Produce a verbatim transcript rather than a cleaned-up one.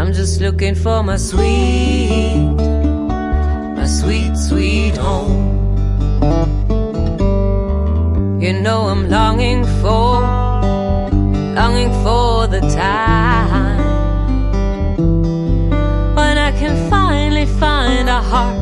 I'm just looking for my sweet, my sweet, sweet home. You know I'm longing for, longing for the time when I can finally find a heart